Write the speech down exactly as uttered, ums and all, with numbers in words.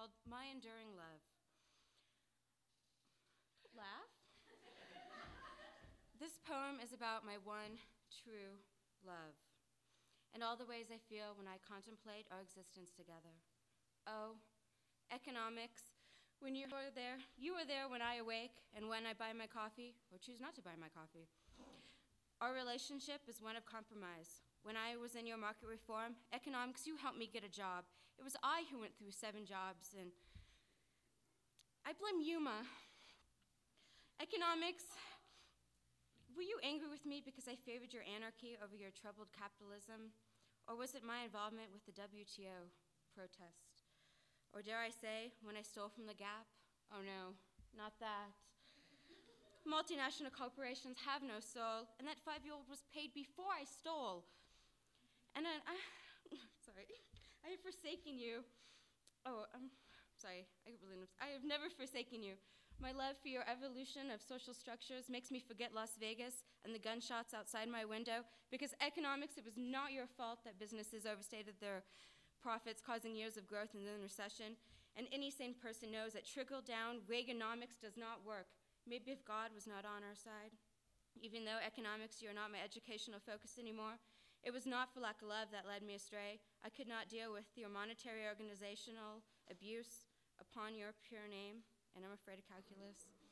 called My Enduring Love. Laugh? This poem is about my one true love and all the ways I feel when I contemplate our existence together. Oh, economics, when you are there, you are there when I awake and when I buy my coffee or choose not to buy my coffee. Our relationship is one of compromise. When I was in your market reform, economics, you helped me get a job. It was I who went through seven jobs, and I blame Yuma. Economics, were you angry with me because I favored your anarchy over your troubled capitalism? Or was it my involvement with the W T O protest? Or dare I say, when I stole from the Gap? Oh no, not that. Multinational corporations have no soul, and that five-year-old was paid before I stole. And I, I sorry, I have forsaken you. Oh, I'm sorry, I really, I have never forsaken you. My love for your evolution of social structures makes me forget Las Vegas and the gunshots outside my window, because economics, it was not your fault that businesses overstated their profits, causing years of growth and then recession. And any sane person knows that trickle-down Reaganomics does not work. Maybe if God was not on our side. Even though economics, you are not my educational focus anymore, it was not for lack of love that led me astray. I could not deal with your monetary organizational abuse upon your pure name, and I'm afraid of calculus.